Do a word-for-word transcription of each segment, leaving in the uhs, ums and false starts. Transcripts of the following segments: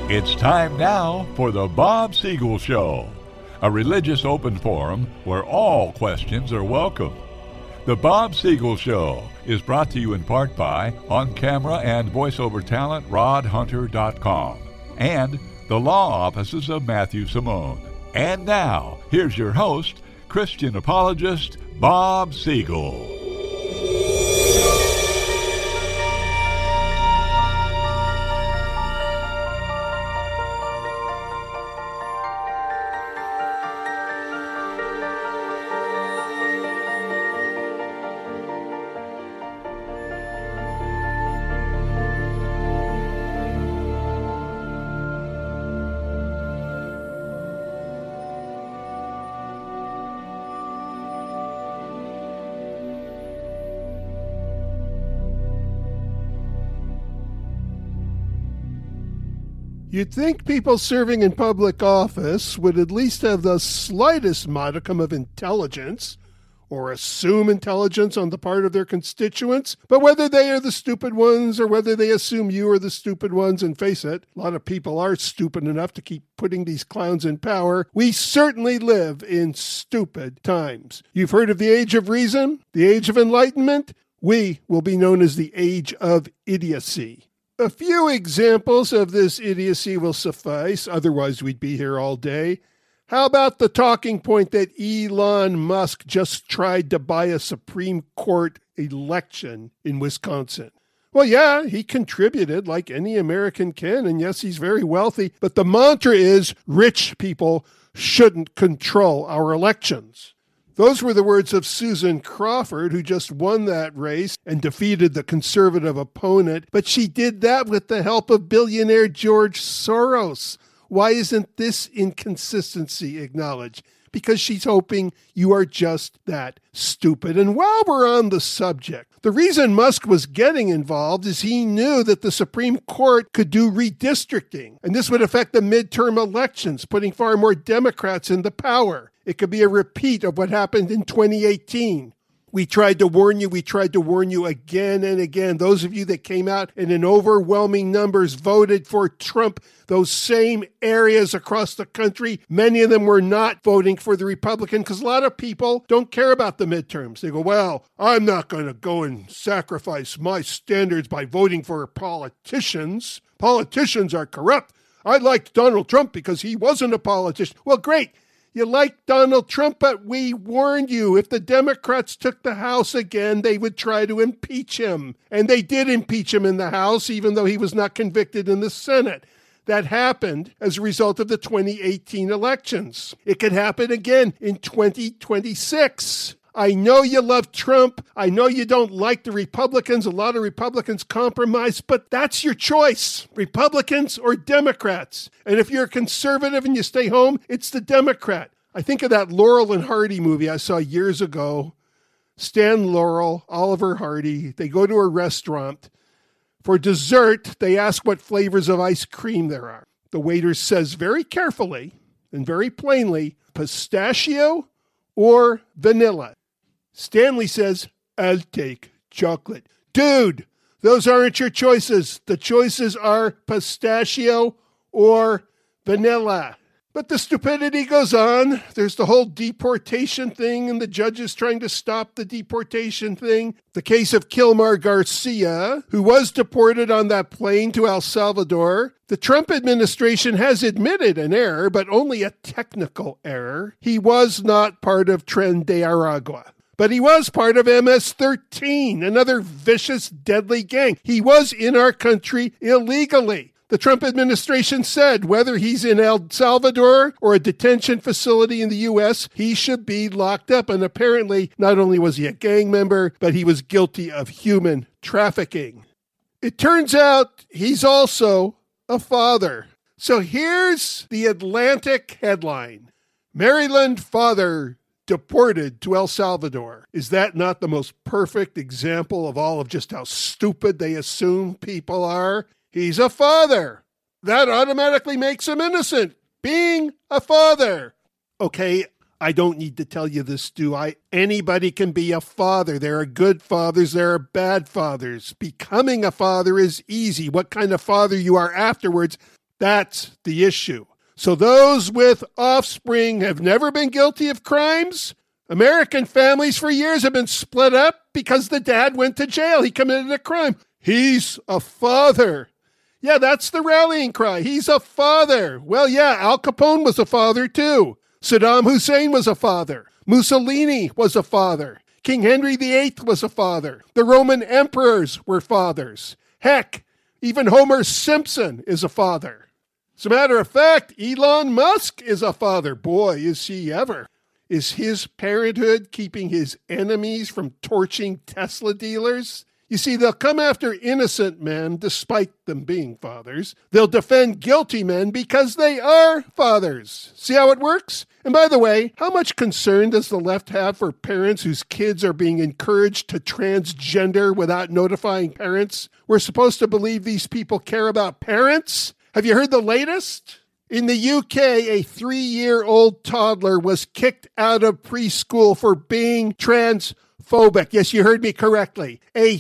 It's time now for the Bob Siegel Show, a religious open forum where all questions are welcome. The Bob Siegel Show is brought to you in part by on-camera and voiceover talent rod hunter dot com and the law offices of Matthew Simone. And now, here's your host, Christian apologist Bob Siegel. You'd think people serving in public office would at least have the slightest modicum of intelligence, or assume intelligence on the part of their constituents, but whether they are the stupid ones or whether they assume you are the stupid ones, and face it, a lot of people are stupid enough to keep putting these clowns in power, we certainly live in stupid times. You've heard of the age of reason, the age of enlightenment? We will be known as the age of idiocy. A few examples of this idiocy will suffice, otherwise we'd be here all day. How about the talking point that Elon Musk just tried to buy a Supreme Court election in Wisconsin? Well, yeah, he contributed like any American can, and yes, he's very wealthy, but the mantra is rich people shouldn't control our elections. Those were the words of Susan Crawford, who just won that race and defeated the conservative opponent, but she did that with the help of billionaire George Soros. Why isn't this inconsistency acknowledged? Because she's hoping you are just that stupid. And while we're on the subject, the reason Musk was getting involved is he knew that the Supreme Court could do redistricting, and this would affect the midterm elections, putting far more Democrats into power. It could be a repeat of what happened in twenty eighteen. We tried to warn you. We tried to warn you again and again. Those of you that came out and in overwhelming numbers voted for Trump, those same areas across the country, many of them were not voting for the Republican because a lot of people don't care about the midterms. They go, well, I'm not going to go and sacrifice my standards by voting for politicians. Politicians are corrupt. I liked Donald Trump because he wasn't a politician. Well, great. You like Donald Trump, but we warned you if the Democrats took the House again, they would try to impeach him. And they did impeach him in the House, even though he was not convicted in the Senate. That happened as a result of the twenty eighteen elections. It could happen again in twenty twenty-six. I know you love Trump. I know you don't like the Republicans. A lot of Republicans compromise, but that's your choice, Republicans or Democrats. And if you're a conservative and you stay home, it's the Democrat. I think of that Laurel and Hardy movie I saw years ago. Stan Laurel, Oliver Hardy, they go to a restaurant. For dessert, they ask what flavors of ice cream there are. The waiter says very carefully and very plainly, pistachio or vanilla. Stanley says, I'll take chocolate. Dude, those aren't your choices. The choices are pistachio or vanilla. But the stupidity goes on. There's the whole deportation thing, and the judges trying to stop the deportation thing. The case of Kilmar Garcia, who was deported on that plane to El Salvador. The Trump administration has admitted an error, but only a technical error. He was not part of Tren de Aragua. But he was part of M S thirteen, another vicious, deadly gang. He was in our country illegally. The Trump administration said whether he's in El Salvador or a detention facility in the U S, he should be locked up. And apparently, not only was he a gang member, but he was guilty of human trafficking. It turns out he's also a father. So here's the Atlantic headline. Maryland father deported to El Salvador. Is that not the most perfect example of all of just how stupid they assume people are? He's a father. That automatically makes him innocent. Being a father. Okay, I don't need to tell you this, do I? Anybody can be a father. There are good fathers, there are bad fathers. Becoming a father is easy. What kind of father you are afterwards, That's the issue. So those with offspring have never been guilty of crimes? American families for years have been split up because the dad went to jail. He committed a crime. He's a father. Yeah, that's the rallying cry. He's a father. Well, yeah, Al Capone was a father too. Saddam Hussein was a father. Mussolini was a father. King Henry the Eighth was a father. The Roman emperors were fathers. Heck, even Homer Simpson is a father. As a matter of fact, Elon Musk is a father. Boy, is he ever. Is his parenthood keeping his enemies from torching Tesla dealers? You see, they'll come after innocent men despite them being fathers. They'll defend guilty men because they are fathers. See how it works? And by the way, how much concern does the left have for parents whose kids are being encouraged to transgender without notifying parents? We're supposed to believe these people care about parents? Have you heard the latest? In the U K, a three-year-old toddler was kicked out of preschool for being transphobic. Yes, you heard me correctly. A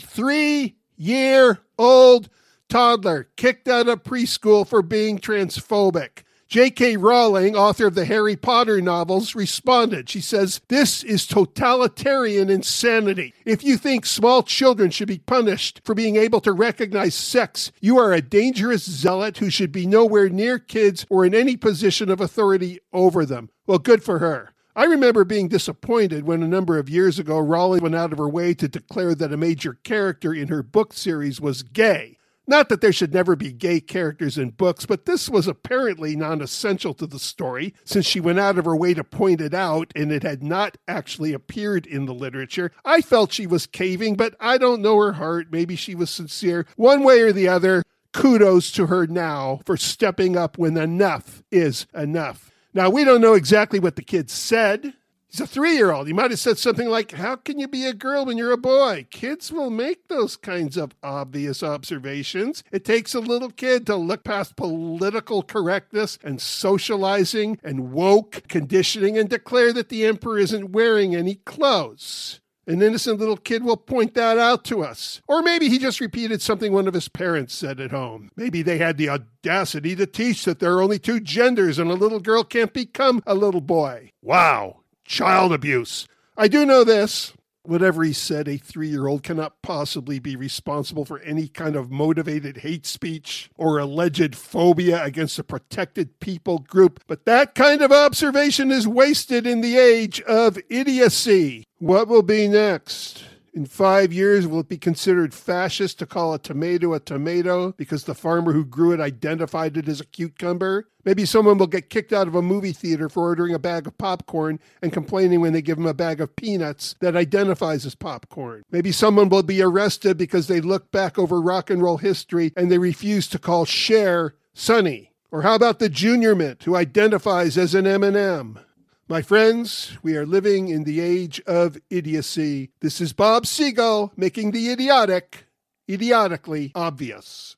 three-year-old toddler kicked out of preschool for being transphobic. J K Rowling, author of the Harry Potter novels, responded. She says, "This is totalitarian insanity. If you think small children should be punished for being able to recognize sex, you are a dangerous zealot who should be nowhere near kids or in any position of authority over them." Well, good for her. I remember being disappointed when a number of years ago, Rowling went out of her way to declare that a major character in her book series was gay. Not that there should never be gay characters in books, but this was apparently non-essential to the story, since she went out of her way to point it out and it had not actually appeared in the literature. I felt she was caving, but I don't know her heart. Maybe she was sincere. One way or the other, kudos to her now for stepping up when enough is enough. Now, we don't know exactly what the kid said. He's a three-year-old. He might have said something like, "How can you be a girl when you're a boy?" Kids will make those kinds of obvious observations. It takes a little kid to look past political correctness and socializing and woke conditioning and declare that the emperor isn't wearing any clothes. An innocent little kid will point that out to us. Or maybe he just repeated something one of his parents said at home. Maybe they had the audacity to teach that there are only two genders and a little girl can't become a little boy. Wow. Child abuse. I do know this. Whatever he said, a three-year-old cannot possibly be responsible for any kind of motivated hate speech or alleged phobia against a protected people group. But that kind of observation is wasted in the age of idiocy. What will be next? In five years, will it be considered fascist to call a tomato a tomato because the farmer who grew it identified it as a cucumber? Maybe someone will get kicked out of a movie theater for ordering a bag of popcorn and complaining when they give them a bag of peanuts that identifies as popcorn. Maybe someone will be arrested because they look back over rock and roll history and they refuse to call Cher Sonny. Or how about the Junior Mint who identifies as an M and M? My friends, we are living in the age of idiocy. This is Bob Siegel making the idiotic idiotically obvious.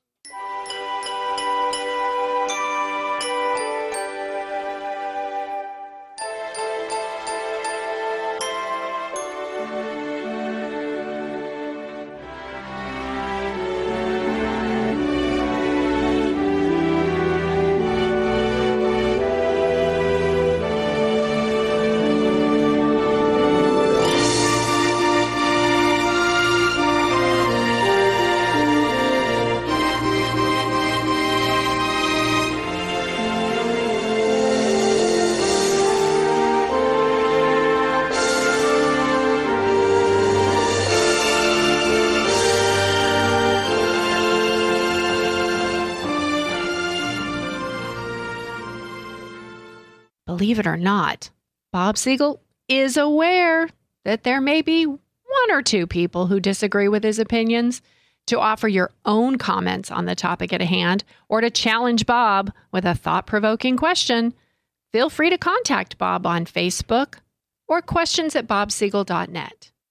Believe it or not, Bob Siegel is aware that there may be one or two people who disagree with his opinions. To offer your own comments on the topic at hand or to challenge Bob with a thought-provoking question, feel free to contact Bob on Facebook or questions at bob siegel dot net.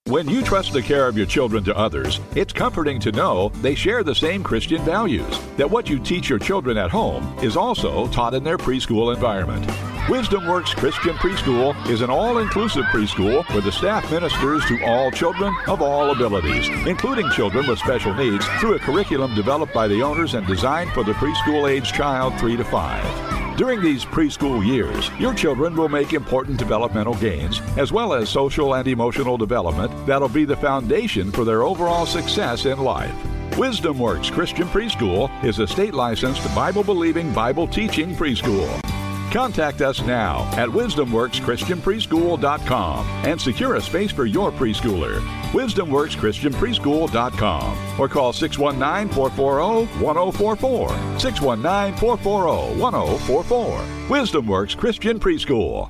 When you trust the care of your children to others, it's comforting to know they share the same Christian values, that what you teach your children at home is also taught in their preschool environment. Wisdom Works Christian Preschool is an all-inclusive preschool where the staff ministers to all children of all abilities, including children with special needs, through a curriculum developed by the owners and designed for the preschool-age child three to five. During these preschool years, your children will make important developmental gains, as well as social and emotional development that'll be the foundation for their overall success in life. Wisdom Works Christian Preschool is a state-licensed, Bible-believing, Bible-teaching preschool. Contact us now at wisdom works christian preschool dot com and secure a space for your preschooler. wisdom works christian preschool dot com or call six one nine, four four zero, one zero four four. six one nine, four four zero, one zero four four. Wisdom Works Christian Preschool.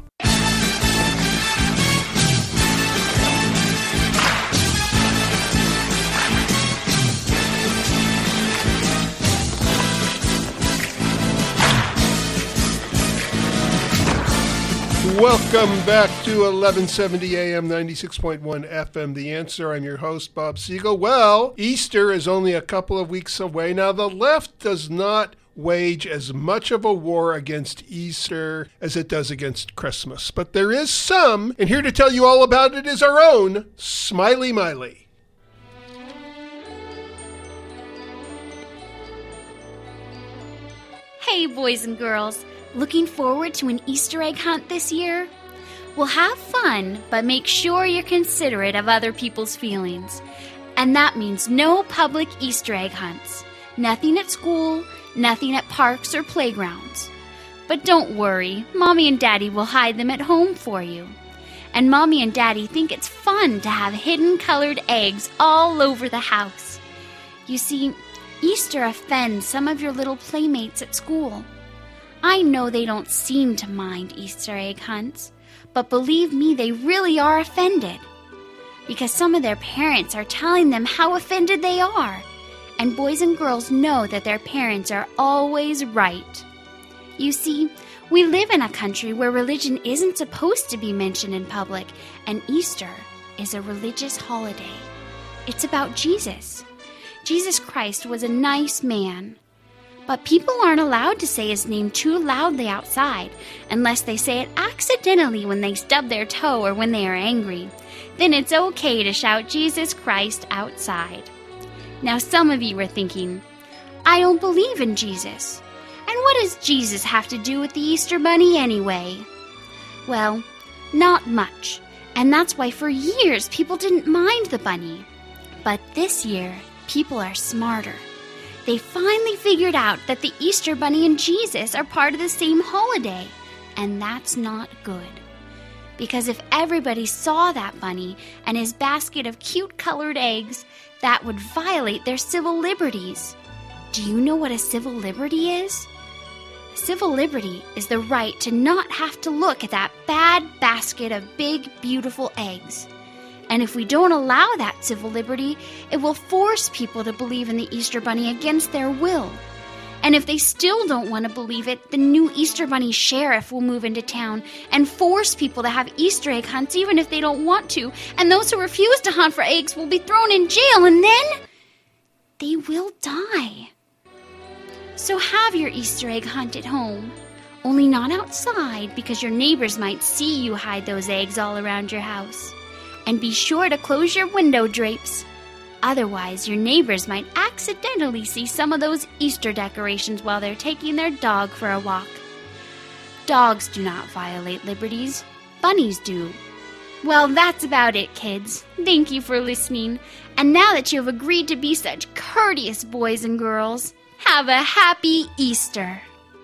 Welcome back to eleven seventy A M, ninety-six point one F M. The Answer. I'm your host, Bob Siegel. Well, Easter is only a couple of weeks away. Now, the left does not wage as much of a war against Easter as it does against Christmas. But there is some, and here to tell you all about it is our own Smiley Miley. Hey, boys and girls. Looking forward to an Easter egg hunt this year? Well, have fun, but make sure you're considerate of other people's feelings. And that means no public Easter egg hunts. Nothing at school, nothing at parks or playgrounds. But don't worry, Mommy and Daddy will hide them at home for you. And Mommy and Daddy think it's fun to have hidden colored eggs all over the house. You see, Easter offends some of your little playmates at school. I know they don't seem to mind Easter egg hunts, but believe me, they really are offended. Because some of their parents are telling them how offended they are. And boys and girls know that their parents are always right. You see, we live in a country where religion isn't supposed to be mentioned in public, and Easter is a religious holiday. It's about Jesus. Jesus Christ was a nice man. But people aren't allowed to say his name too loudly outside, unless they say it accidentally when they stub their toe or when they are angry. Then it's okay to shout Jesus Christ outside. Now some of you are thinking, I don't believe in Jesus. And what does Jesus have to do with the Easter Bunny anyway? Well, not much. And that's why for years people didn't mind the bunny. But this year, people are smarter. They finally figured out that the Easter Bunny and Jesus are part of the same holiday, and that's not good. Because if everybody saw that bunny and his basket of cute colored eggs, that would violate their civil liberties. Do you know what a civil liberty is? Civil liberty is the right to not have to look at that bad basket of big, beautiful eggs. And if we don't allow that civil liberty, it will force people to believe in the Easter Bunny against their will. And if they still don't want to believe it, the new Easter Bunny sheriff will move into town and force people to have Easter egg hunts even if they don't want to. And those who refuse to hunt for eggs will be thrown in jail, and then they will die. So have your Easter egg hunt at home. Only not outside, because your neighbors might see you hide those eggs all around your house. And be sure to close your window drapes. Otherwise, your neighbors might accidentally see some of those Easter decorations while they're taking their dog for a walk. Dogs do not violate liberties. Bunnies do. Well, that's about it, kids. Thank you for listening. And now that you have agreed to be such courteous boys and girls, have a happy Easter.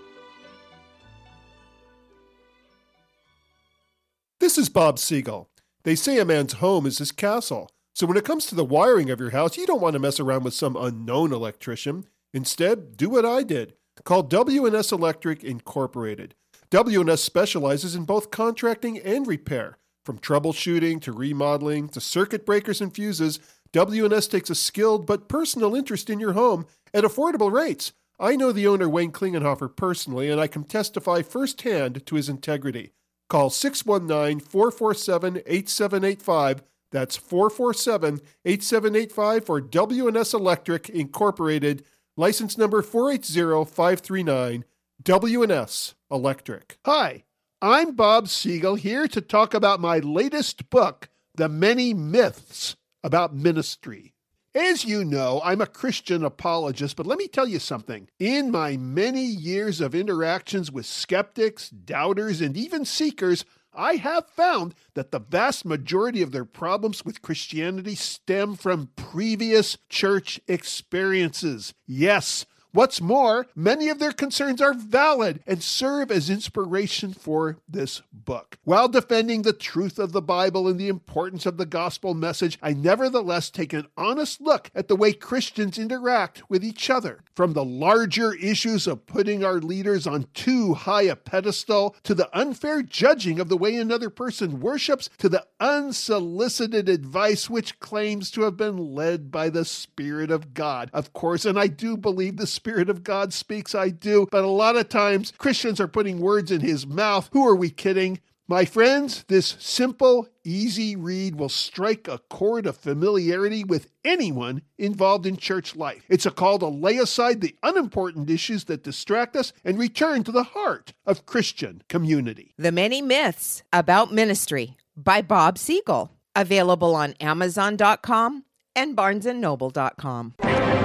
This is Bob Siegel. They say a man's home is his castle. So when it comes to the wiring of your house, you don't want to mess around with some unknown electrician. Instead, do what I did. Call W and S Electric Incorporated. W and S specializes in both contracting and repair. From troubleshooting to remodeling to circuit breakers and fuses, W and S takes a skilled but personal interest in your home at affordable rates. I know the owner, Wayne Klingenhofer, personally, and I can testify firsthand to his integrity. Call six one nine, four four seven, eight seven eight five. That's four four seven, eight seven eight five for W and S Electric Incorporated, license number four eight zero five three nine, W and S Electric. Hi, I'm Bob Siegel here to talk about my latest book, The Many Myths About Ministry. As you know, I'm a Christian apologist, but let me tell you something. In my many years of interactions with skeptics, doubters, and even seekers, I have found that the vast majority of their problems with Christianity stem from previous church experiences. Yes, what's more, many of their concerns are valid and serve as inspiration for this book. While defending the truth of the Bible and the importance of the gospel message, I nevertheless take an honest look at the way Christians interact with each other. From the larger issues of putting our leaders on too high a pedestal, to the unfair judging of the way another person worships, to the unsolicited advice which claims to have been led by the Spirit of God. Of course, and I do believe the Spirit of God speaks, I do, but a lot of times Christians are putting words in his mouth. Who are we kidding? My friends, this simple, easy read will strike a chord of familiarity with anyone involved in church life. It's a call to lay aside the unimportant issues that distract us and return to the heart of Christian community. The Many Myths About Ministry by Bob Siegel. Available on Amazon dot com and Barnes and Noble dot com.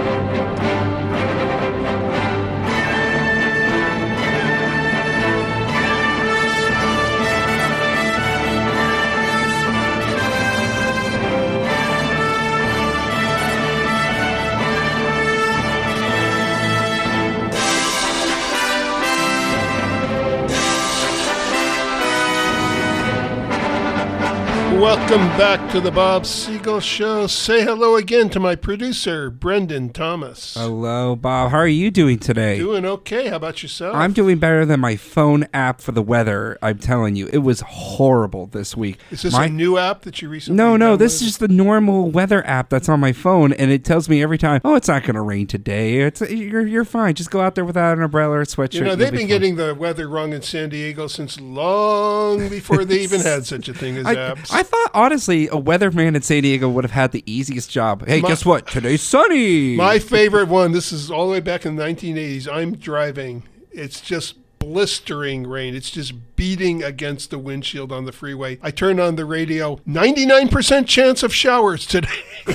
Welcome back to the Bob Siegel Show. Say hello again to my producer, Brendan Thomas. Hello, Bob. How are you doing today? Doing okay. How about yourself? I'm doing better than my phone app for the weather. I'm telling you, it was horrible this week. Is this my... a new app that you recently No, no, downloaded? this is just the normal weather app that's on my phone, and it tells me every time, oh, it's not going to rain today. It's you're you're fine. Just go out there without an umbrella or sweatshirt. You know, they've be been fine. getting the weather wrong in San Diego since long before they even had such a thing as I, apps. I thought, honestly, a weatherman in San Diego would have had the easiest job. Hey, My- guess what? Today's sunny. My favorite one, this is all the way back in the nineteen eighties. I'm driving. It's just blistering rain. It's just beating against the windshield on the freeway. I turn on the radio. ninety-nine percent chance of showers today.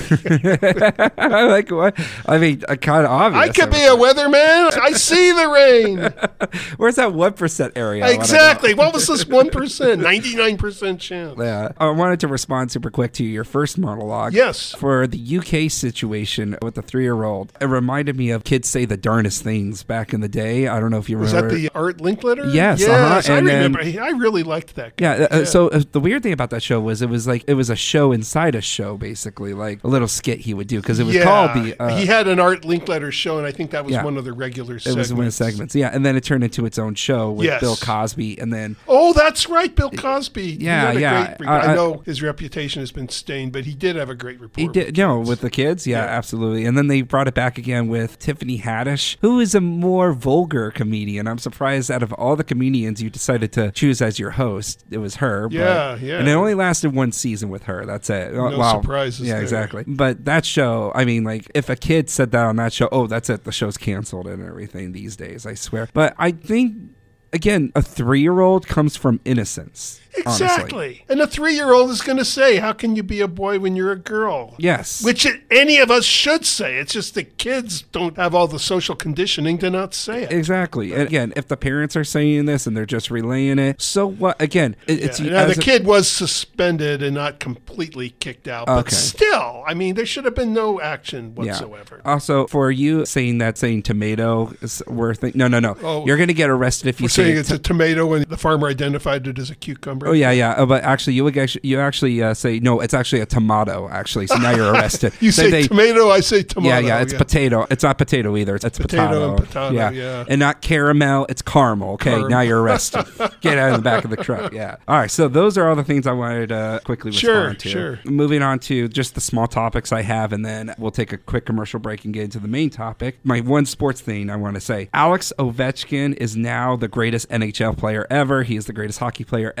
I like what? I mean, uh, kind of obvious. I could be a weatherman. I see the rain. Where's that one percent area? I wanna know. Exactly. What was this one percent? ninety-nine percent chance. Yeah. I wanted to respond super quick to your first monologue. Yes. For the U K situation with the three-year-old. It reminded me of kids say the darnest things back in the day. I don't know if you Was remember. that the Art Linkletter? Yes, Yes, uh-huh. I And then- remember. I really liked that guy. Yeah, uh, so uh, the weird thing about that show was it was like it was a show inside a show, basically, like a little skit he would do because it was Yeah. called the. Uh, he had an Art Linkletter show, and I think that was Yeah. one of the regular it segments. was one of the segments, yeah, and then it turned into its own show with Yes. Bill Cosby, and then Oh, that's right, Bill Cosby. He Yeah, had a yeah. Great, Uh, I uh, know his reputation has been stained, but he did have a great report. he did, you know, with the kids, yeah, Yeah. absolutely, and then they brought it back again with Tiffany Haddish, who is a more vulgar comedian. I'm surprised out of all the comedians you decided to choose as your host, it was her. Yeah, but, yeah. And it only lasted one season with her. That's it. No Wow. surprises Yeah, there. exactly. But that show, I mean, like, if a kid said that on that show, oh, that's it. The show's canceled and everything these days, I swear. But I think, again, a three-year-old comes from innocence. Honestly. Exactly. And a three-year-old is going to say, how can you be a boy when you're a girl? Yes. Which it, any of us should say. It's just the kids don't have all the social conditioning to not say it. Exactly. And again, if the parents are saying this and they're just relaying it, so what? Again, it, it's Yeah. Now, as the a- kid was suspended and not completely kicked out. But Okay. still, I mean, there should have been no action whatsoever. Yeah. Also, for you saying that saying tomato is worth it. No, no, no. Oh. You're going to get arrested if you We're say saying it's a tomato and the farmer identified it as a cucumber. Oh yeah, yeah. Uh, but actually, you would actually you actually uh, say no. It's actually a tomato. Actually, so now you're arrested. You So say they- tomato, I say tomato. Yeah, yeah. It's potato. It's not potato either. It's, it's Potato potato. and potato, Yeah. yeah. And not caramel. It's caramel. Okay. Carm. Now you're arrested. Get out of the back of the truck. Yeah. All right. So those are all the things I wanted to quickly Sure, respond to. sure. Moving on to just the small topics I have, and then we'll take a quick commercial break and get into the main topic. My one sports thing I want to say: Alex Ovechkin is now the greatest N H L player ever. He is the greatest hockey player ever. It's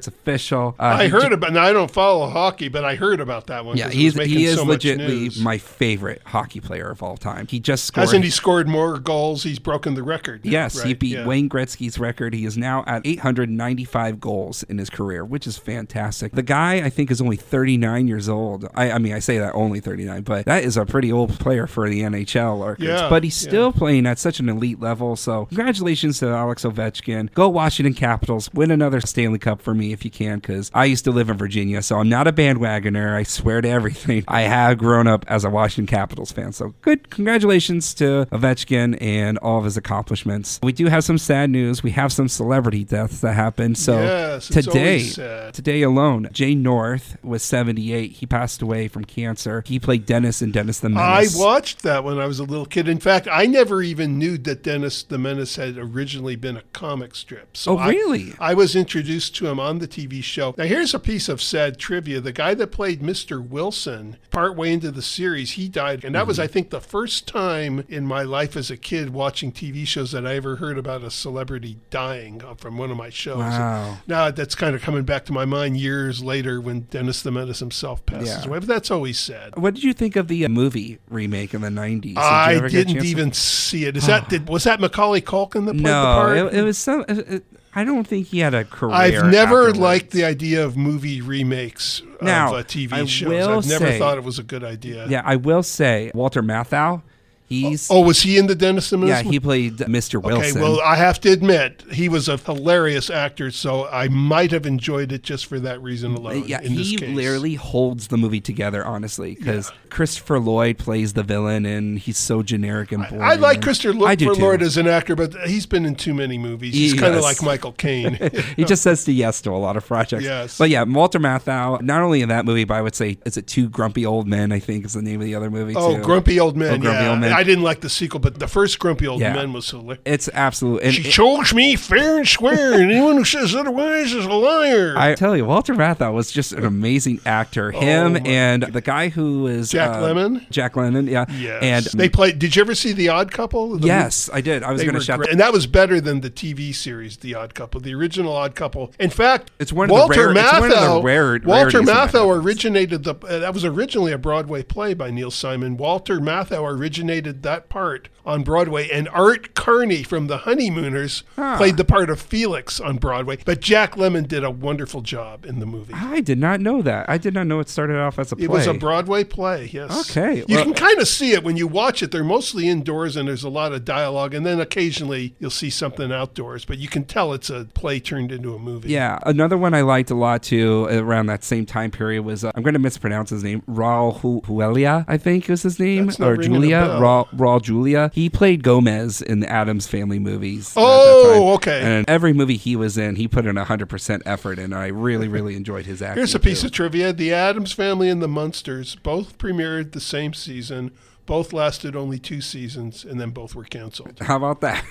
official. Uh, I he heard ju- about. Now I don't follow hockey, but I heard about that one. Yeah, 'cause it he's was making he is so much legitimately news. my favorite hockey player of all time. He just scored. Hasn't he scored more goals? He's broken the record. Yes, right? he beat yeah. Wayne Gretzky's record. He is now at eight hundred ninety-five goals in his career, which is fantastic. The guy, I think, is only thirty-nine years old. I, I mean, I say that only thirty-nine, but that is a pretty old player for the N H L. Or, Yeah, but he's still yeah. playing at such an elite level. So congratulations to Alex Ovechkin. Go Washington Capitals. Win another Stanley Cup for me if you can, because I used to live in Virginia, so I'm not a bandwagoner. I swear to everything. I have grown up as a Washington Capitals fan. So good. Congratulations to Ovechkin and all of his accomplishments. We do have some sad news. We have some celebrity deaths that happened. So Yes, it's today, always sad. today alone, Jay North was seventy-eight. He passed away from cancer. He played Dennis in Dennis the I Menace. watched that when I was a little kid. In fact, I never even knew that Dennis the Menace had originally been a comic strip. So Oh, I- really? I, was introduced to him on the T V show. Now, here's a piece of sad trivia. The guy that played Mister Wilson, partway into the series, he died. And that was, I think, the first time in my life as a kid watching T V shows that I ever heard about a celebrity dying from one of my shows. Wow. Now, that's kind of coming back to my mind years later when Dennis the Menace himself passes Yeah. away. But that's always sad. What did you think of the uh, movie remake in the nineties? Did you I ever get a didn't chance to- even see it. Is that did, was that Macaulay Culkin that played the No, part? it, it was some. It, it, I don't think he had a career. I've never afterwards. liked the idea of movie remakes Now, of uh, T V I shows. will I've never say- thought it was a good idea. Yeah, I will say Walter Matthau. He's Oh, was he in the Dennis the Menace? yeah, he played Mister Okay, Wilson. well, I have to admit, he was a hilarious actor, so I might have enjoyed it just for that reason alone. yeah, in this he case. literally holds the movie together, honestly, because Christopher Lloyd plays the villain, and he's so generic and boring. I like and- Christopher I do Lo- too. Lloyd as an actor, but he's been in too many movies. He's He kind of has. like Michael Caine. He just says to yes to a lot of projects. Yes. But yeah, Walter Matthau, not only in that movie, but I would say, is it Two Grumpy Old Men, I think is the name of the other movie, Oh, too. Grumpy Old Men. Oh, Grumpy yeah. Old Men. I didn't like the sequel, but the first Grumpy Old Yeah. Men was hilarious. It's absolute. And She it- chose me fair and square, and anyone who says otherwise is a liar. I tell you, Walter Matthau was just an amazing actor. Him Oh, my- and the guy who is Jack uh, Lemmon? Jack Lemmon, yeah. yes. And they played. Did you ever see The Odd Couple? The yes, I did. I was They going to were shout. great. And that was better than the T V series, The Odd Couple, the original Odd Couple. In fact, It's one of the Walter rare- it's Matthau, one of the rare- Walter rarities of that Matthau happens. originated the. Uh, that was originally a Broadway play by Neil Simon. Walter Matthau originated that part on Broadway, and Art Carney from The Honeymooners Huh. played the part of Felix on Broadway. But Jack Lemmon did a wonderful job in the movie. I did not know that. I did not know it started off as a play. It was a Broadway play, yes. Okay, You well- can kind of see it when you watch it. They're mostly indoors and there's a lot of dialogue, and then occasionally you'll see something outdoors, but you can tell it's a play turned into a movie. Yeah, another one I liked a lot too around that same time period was uh, I'm going to mispronounce his name, Raul Hu- Huelia, I think is his name, That's not or ringing a Julia, bell. Raul, Raul Julia. He played Gomez in the Addams Family movies. at that Oh, time. okay. And every movie he was in, he put in one hundred percent effort, and I really, really enjoyed his acting. Here's a piece too. of trivia. The Addams Family and the Munsters both premiered the same season. Both lasted only two seasons, and then both were canceled. How about that?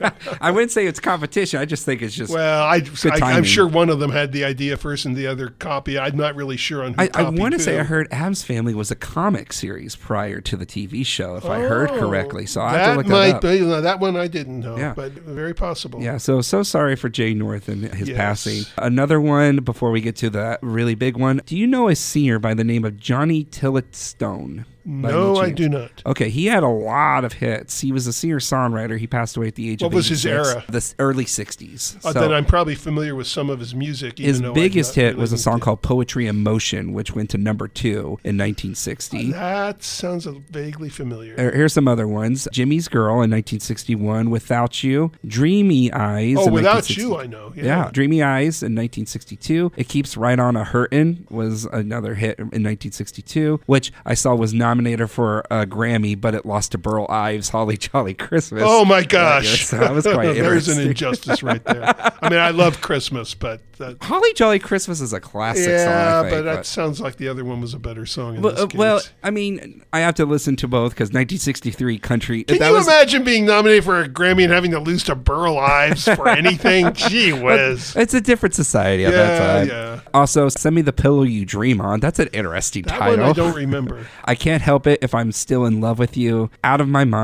I wouldn't say it's competition. I just think it's just. Well, I, I, I'm timing. sure one of them had the idea first and the other copy. I'm not really sure on who I, I copied want to say who. I heard Addams Family was a comic series prior to the T V show, if I heard Oh, correctly. So I that have to look might that up. be. No, that one I didn't know, Yeah. but very possible. Yeah, so so sorry for Jay North and his Yes. passing. Another one before we get to the really big one. Do you know a singer by the name of Johnny Tillotstone? by No, any I chance? do not. Okay, he had a lot of hits. He was a singer-songwriter. He passed away at the age What of was his eighty-six. era? The s- early sixties. Uh, So then I'm probably familiar with some of his music. Even his though I've biggest not hit really was a listened song to- called Poetry in Motion, which went to number two in nineteen sixty. That sounds vaguely familiar. Here- Here's some other ones. Jimmy's Girl in nineteen sixty-one, Without You, Dreamy Eyes. Oh, in Without nineteen sixty You, I know. Yeah. Yeah. Dreamy Eyes in nineteen sixty-two. It Keeps Right On a Hurtin' was another hit in nineteen sixty-two, which I saw was nominated for a Grammy, but it lost to Burl Ives' Holly Jolly Christmas. Oh my that year. gosh, So that was quite There's an interesting. injustice right there. I mean, I love Christmas, but that, Holly Jolly Christmas is a classic song, yeah, I think. but that sounds like the other one was a better song. In Well, this uh, case. well, I mean, I have to listen to both because nineteen sixty-three country. Can that you was, imagine being nominated for a Grammy and having to lose to Burl Ives for anything? Gee whiz. It's a different society at that Yeah, time. yeah. Also, Send Me the Pillow You Dream On. That's an interesting That title. one I don't remember. I Can't Help It If I'm Still in Love with You. Out of My Mind.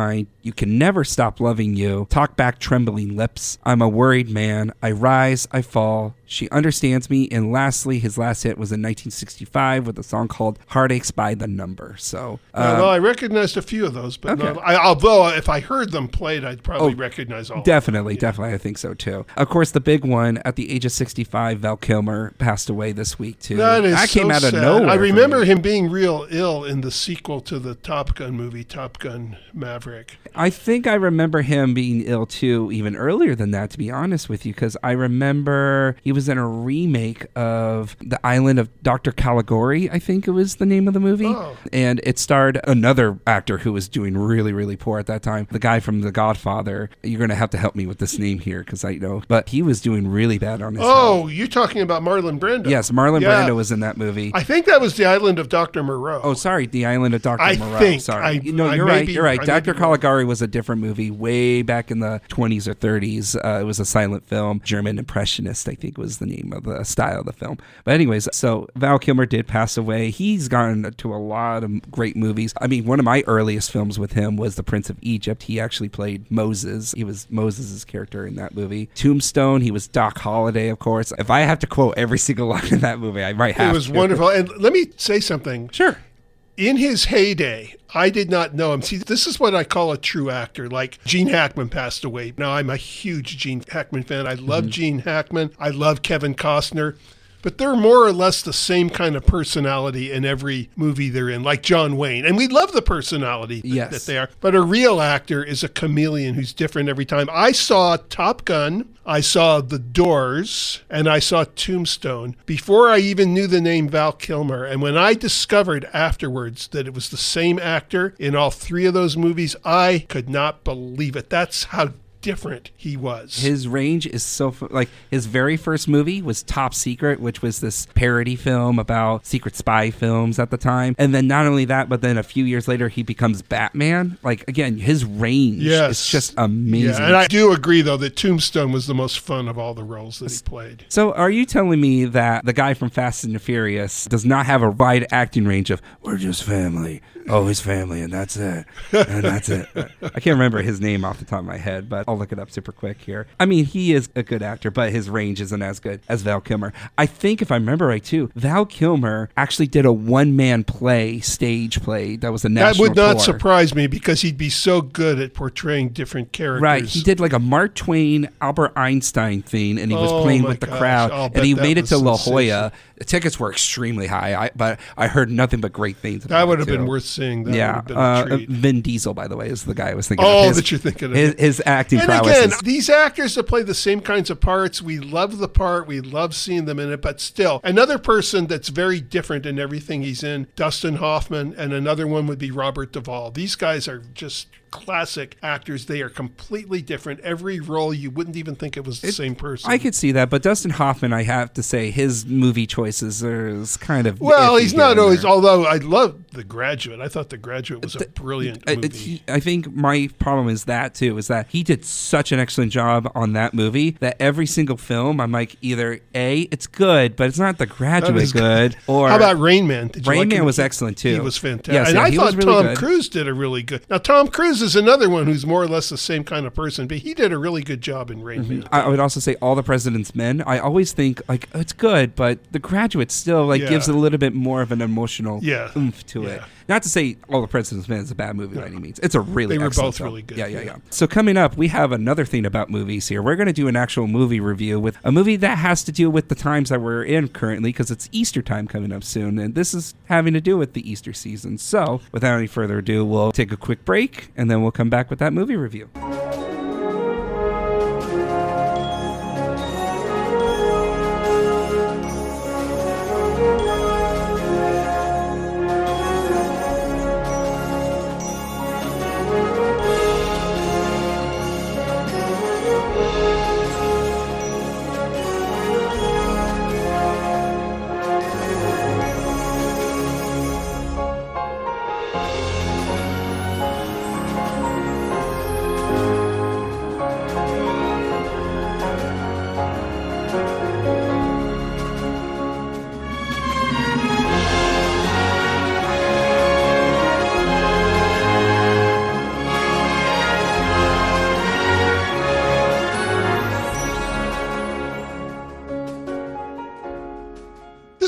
You Can Never Stop Loving You, Talk Back Trembling Lips, I'm a Worried Man, I Rise, I Fall, She Understands Me, and lastly, his last hit was in nineteen sixty-five with a song called Heartaches by the Number. So, um, uh, well, I recognized a few of those, but okay. not, I, although if I heard them played, I'd probably Oh, recognize all Definitely, of them. definitely. I think so too. Of course, the big one at the age of sixty-five, Val Kilmer passed away this week too. That is came so out of sad. nowhere. I for remember me. him being real ill in the sequel to the Top Gun movie, Top Gun Maverick. I think I remember him being ill too, even earlier than that, to be honest with you, because I remember he was in a remake of The Island of Doctor Caligari, I think it was the name of the movie. Oh. And it starred another actor who was doing really, really poor at that time. The guy from The Godfather. You're going to have to help me with this name here, because I know. But he was doing really bad on his Oh, health. you're talking about Marlon Brando. Yes, Marlon Yeah. Brando was in that movie. I think that was the Island of Doctor Moreau. Oh, sorry, The Island of Doctor I Moreau. think. Sorry. I- no, I you're may right. be- You're right. I may Doctor be wrong. Caligari was a different movie way back in the twenties or thirties. Uh, it was a silent film. German Impressionist, I think, was the name of the style of the film. But anyways, so Val Kilmer did pass away. He's gone to a lot of great movies. I mean, one of my earliest films with him was The Prince of Egypt. He actually played Moses. He was Moses' character in that movie. Tombstone, he was Doc Holliday, of course. If I have to quote every single line in that movie, I might have It was to. wonderful. And let me say something. Sure. In his heyday, I did not know him. See, this is what I call a true actor. Like Gene Hackman passed away. Now, I'm a huge Gene Hackman fan. I love Mm-hmm. Gene Hackman. I love Kevin Costner. But they're more or less the same kind of personality in every movie they're in, like John Wayne. And we love the personality that, Yes. that they are. But a real actor is a chameleon who's different every time. I saw Top Gun, I saw The Doors, and I saw Tombstone before I even knew the name Val Kilmer. And when I discovered afterwards that it was the same actor in all three of those movies, I could not believe it. That's how different he was. His range is so fu- like his very first movie was Top Secret, which was this parody film about secret spy films at the time. And then not only that, but then a few years later he becomes Batman. Like again, his range Yes. is just amazing. Yeah, and I do agree, though, that Tombstone was the most fun of all the roles that he played. So are you telling me that the guy from Fast and the Furious does not have a wide acting range of we're just family, oh his family, and that's it, and that's it? I can't remember his name off the top of my head, but I'll look it up super quick here. I mean, he is a good actor, but his range isn't as good as Val Kilmer. I think if I remember right too, Val Kilmer actually did a one-man play, stage play that was a That national would not tour. surprise me because he'd be so good at portraying different characters. Right, he did like a Mark Twain, Albert Einstein thing, and he was Oh, playing my with the gosh. crowd, I'll and bet he that made it was to La sensational. Jolla. The tickets were extremely high, I, but I heard nothing but great things. About That would it, have been too. worth seeing. That yeah, would have been a uh, treat. Vin Diesel, by the way, is the guy I was thinking Oh, of. His, that you're thinking of. his, his acting And prowess again, is- these actors that play the same kinds of parts, we love the part, we love seeing them in it, but still, another person that's very different in everything he's in, Dustin Hoffman, and another one would be Robert Duvall. These guys are just classic actors. They are completely different. Every role, you wouldn't even think it was the It- same person. I could see that, but Dustin Hoffman, I have to say, his movie choices are is kind of Well, iffy he's here not and always, there. although I love The Graduate. I thought The Graduate was a brilliant I, movie. it's- he- I think my problem is that too, is that he did such an excellent job on that movie that every single film, I'm like, either A, it's good, but it's not The Graduate is good, good. or How about Rain Man? Did you Rain like Man him? was excellent too. He was fantastic. Yes, and yeah, I he thought was really Tom good. Cruise did a really good. Now, Tom Cruise is another one who's more or less the same kind of person, but he did a really good job in Rain Man. I I would also say All the President's Men. I always think like oh, it's good, but The Graduate still like Yeah. gives a little bit more of an emotional Yeah. oomph to it. Yeah. Not to say All the President's Men is a bad movie by any means. It's a really They were excellent both film. really good, Yeah, yeah, yeah. yeah. So coming up, we have another thing about movies here. We're going to do an actual movie review with a movie that has to do with the times that we're in currently because it's Easter time coming up soon, and this is having to do with the Easter season. So without any further ado, we'll take a quick break and then we'll come back with that movie review.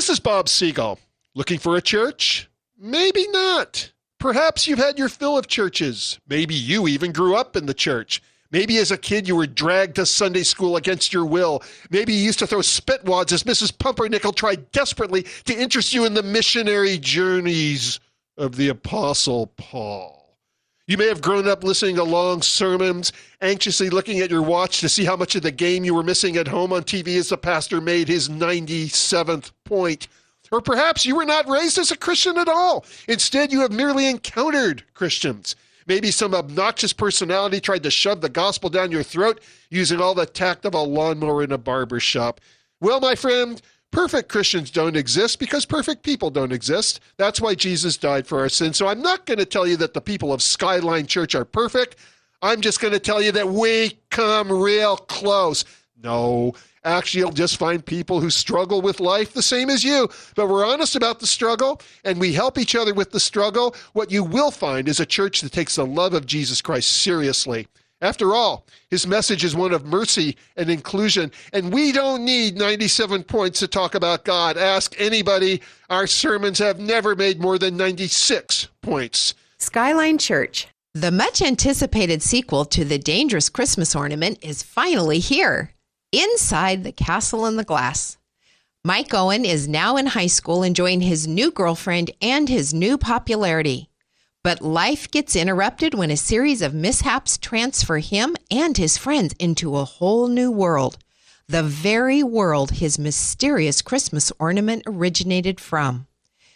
This is Bob Siegel. Looking for a church? Maybe not. Perhaps you've had your fill of churches. Maybe you even grew up in the church. Maybe as a kid you were dragged to Sunday school against your will. Maybe you used to throw spitwads as Missus Pumpernickel tried desperately to interest you in the missionary journeys of the Apostle Paul. You may have grown up listening to long sermons, anxiously looking at your watch to see how much of the game you were missing at home on T V as the pastor made his ninety-seventh point. Or perhaps you were not raised as a Christian at all. Instead, you have merely encountered Christians. Maybe some obnoxious personality tried to shove the gospel down your throat using all the tact of a lawnmower in a barber shop. Well, my friend, perfect Christians don't exist because perfect people don't exist. That's why Jesus died for our sins. So I'm not going to tell you that the people of Skyline Church are perfect. I'm just going to tell you that we come real close. No, actually, you'll just find people who struggle with life the same as you. But we're honest about the struggle, and we help each other with the struggle. What you will find is a church that takes the love of Jesus Christ seriously. After all, his message is one of mercy and inclusion, and we don't need ninety-seven points to talk about God. Ask anybody. Our sermons have never made more than ninety-six points. Skyline Church, the much-anticipated sequel to The Dangerous Christmas Ornament, is finally here. Inside the Castle in the Glass. Mike Owen is now in high school enjoying his new girlfriend and his new popularity. But life gets interrupted when a series of mishaps transfer him and his friends into a whole new world. The very world his mysterious Christmas ornament originated from.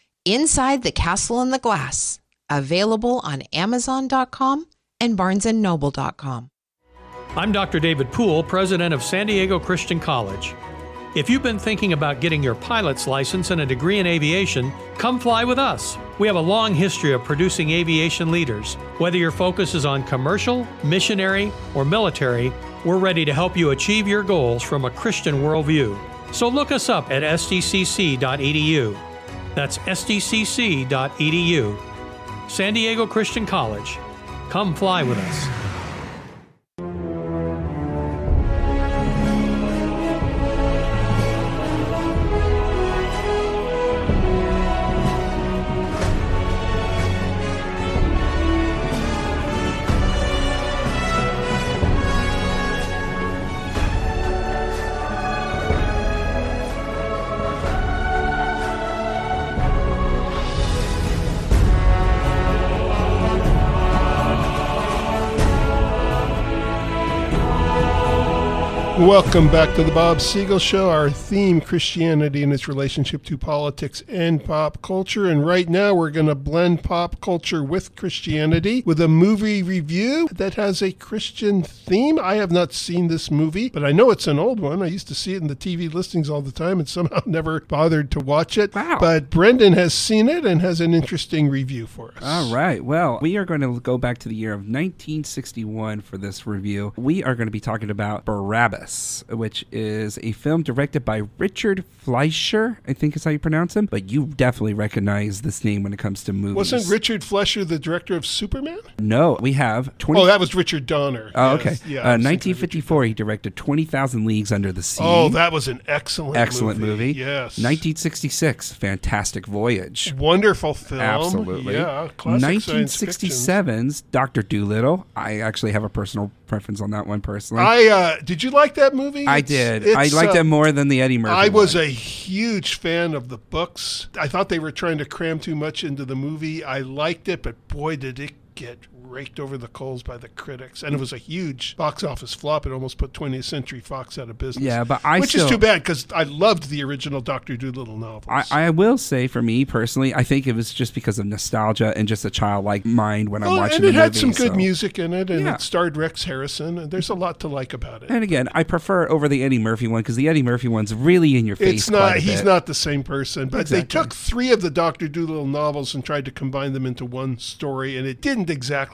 Inside the Castle in the Glass. Available on Amazon dot com and Barnes and Noble dot com. I'm Doctor David Poole, president of San Diego Christian College. If you've been thinking about getting your pilot's license and a degree in aviation, come fly with us. We have a long history of producing aviation leaders. Whether your focus is on commercial, missionary, or military, we're ready to help you achieve your goals from a Christian worldview. So look us up at S D C C dot E D U. That's S D C C dot E D U. San Diego Christian College. Come fly with us. Welcome back to the Bob Siegel Show. Our theme, Christianity and its relationship to politics and pop culture. And right now we're going to blend pop culture with Christianity with a movie review that has a Christian theme. I have not seen this movie, but I know it's an old one. I used to see it in the T V listings all the time and somehow never bothered to watch it. Wow. But Brendan has seen it and has an interesting review for us. All right. Well, we are going to go back to the year of nineteen sixty-one for this review. We are going to be talking about Barabbas, which is a film directed by Richard Fleischer, I think is how you pronounce him, but you definitely recognize this name when it comes to movies. Wasn't Richard Fleischer the director of Superman? No, we have... twenty Oh, that was Richard Donner. Oh, yes. okay. Yeah, uh, nineteen fifty-four, he directed twenty thousand Leagues Under the Sea. Oh, that was an excellent Excellent movie. movie. Yes. nineteen sixty-six, Fantastic Voyage. Wonderful film. Absolutely. Yeah, classic nineteen science sixty-seven's Doctor Dolittle. I actually have a personal preference on that one personally. I uh, did you like that movie? I It's- did. it's, I liked uh, it more than the Eddie Murphy I was one. a huge fan of the books. I thought they were trying to cram too much into the movie. I liked it, but boy, did it get raked over the coals by the critics. And it was a huge box office flop. It almost put twentieth Century Fox out of business. Yeah, but I Which still, is too bad because I loved the original Doctor Dolittle novels. I, I will say, for me personally, I think it was just because of nostalgia and just a childlike mind when I'm Well, watching and the it movie. had some good so. music in it, and Yeah. it starred Rex Harrison, and there's a lot to like about it. And again, I prefer it over the Eddie Murphy one because the Eddie Murphy one's really in your face. It's not. quite a He's bit. not the same person. But Exactly. they took three of the Doctor Dolittle novels and tried to combine them into one story, and it didn't exactly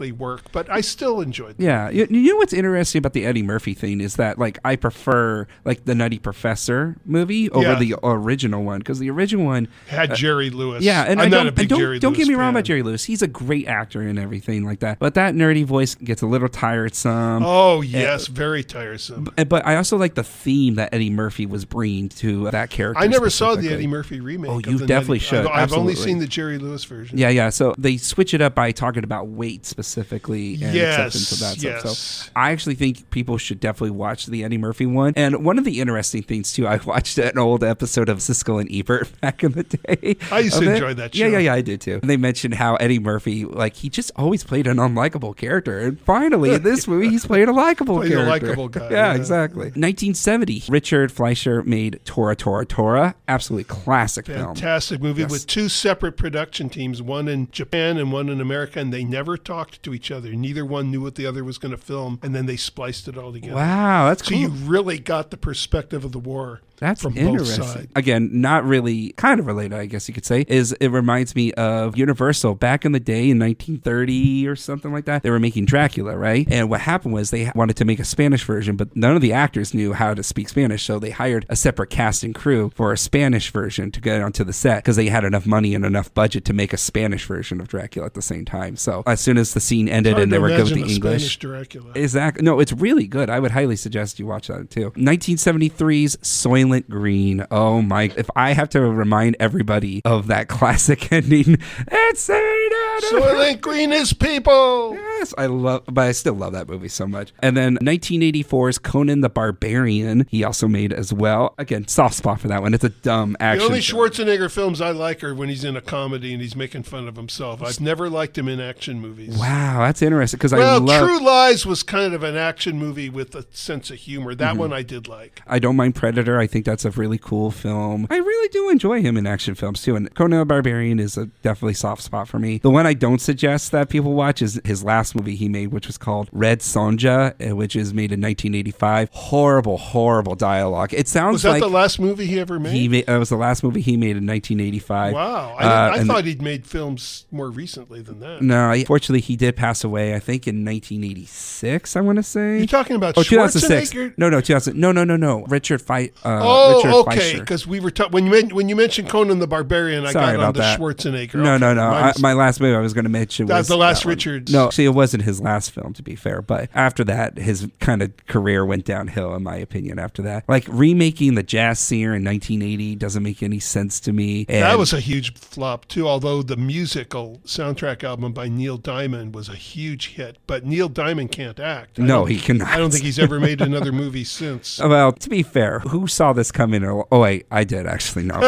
exactly work, but I still enjoyed it. Yeah. You, you know what's interesting about the Eddie Murphy thing is that, like, I prefer, like, the Nutty Professor movie over Yeah. the original one, because the original one Had Jerry Lewis. Yeah, and I'm I not don't, a big and don't, Jerry don't Lewis get me wrong fan. about Jerry Lewis. He's a great actor and everything like that. But that nerdy voice gets a little tiresome. Oh, yes, very tiresome. But, but I also like the theme that Eddie Murphy was bringing to that character. I never saw the specifically. Eddie Murphy remake. Oh, of you the definitely Nutty- should. I've, I've only Absolutely. seen the Jerry Lewis version. Yeah, yeah. So they switch it up by talking about weight specifically and Yes, acceptance of that yes. stuff. So I actually think people should definitely watch the Eddie Murphy one. And one of the interesting things too, I watched an old episode of Siskel and Ebert back in the day. I used of to it. enjoy that Yeah, show. yeah, yeah. I did too. And they mentioned how Eddie Murphy, like, he just always played an unlikable character, and finally in this movie, he's played a likable Played a character. likable guy, Yeah, yeah. exactly. nineteen seventy, Richard Fleischer made Tora, Tora, Tora. Absolutely classic film. Fantastic movie Yes. with two separate production teams, one in Japan and one in America, and they never talked to each other. Neither one knew what the other was going to film, and then they spliced it all together. Wow, that's So cool. you really got the perspective of the war That's from both interesting. sides. Again, not really, kind of related, I guess you could say, is it reminds me of Universal back in the day in nineteen thirty or something like that. They were making Dracula, right? And what happened was they wanted to make a Spanish version, but none of the actors knew how to speak Spanish, so they hired a separate cast and crew for a Spanish version to get onto the set because they had enough money and enough budget to make a Spanish version of Dracula at the same time. So as soon as the scene ended Hard and they to were good with imagine the a English. Spanish Dracula. Exactly. No, it's really good. I would highly suggest you watch that too. nineteen seventy-three's Soylent Green. Oh my! If I have to remind everybody of that classic ending, it's Soylent Green is people. Yes, I love, but I still love that movie so much. And then nineteen eighty-four's Conan the Barbarian, he also made as well. Again, soft spot for that one. It's a dumb The action. only film. Schwarzenegger films I like are when he's in a comedy and he's making fun of himself. I've never liked him in action movies. Wow, that's interesting because I Well, love. True Lies was kind of an action movie with a sense of humor. That Mm-hmm. one I did like. I don't mind Predator. I think that's a really cool film. I really do enjoy him in action films too. And Conan the Barbarian is a definitely soft spot for me. The one I don't suggest that people watch is his last movie he made, which was called Red Sonja, uh, which is made in nineteen eighty-five. Horrible, horrible dialogue. It sounds Was that like the last movie he ever made? he made. That was the last movie he made in nineteen eighty-five. Wow. I, Uh, didn't- I and- thought he'd made films more recently than that. No, fortunately, he did pass away. I think in nineteen eighty-six. I want to say. You're talking about Oh, two thousand six. Schwarzenegger? No, no, two thousand. No, no, no, no. Richard Fi- uh, Oh, Richard okay. Fleischer. Because we were ta- when you men- when you mentioned Conan the Barbarian, I Sorry got on about the that. Schwarzenegger. No, Okay, no, no. my I, mistake. my last movie I was going to mention That was was the last that one. Richards. No, see, it wasn't his last film, to be fair. But after that, his kind of career went downhill, in my opinion. After that, like remaking The Jazz Singer in nineteen eighty doesn't make any sense to me. And That was a huge flop too. Although the musical soundtrack album by Neil Diamond was a huge hit, but Neil Diamond can't act. I No, don't- he cannot. I don't think he's ever made another movie since. Well, to be fair, who saw this coming? Oh, wait, I did actually know.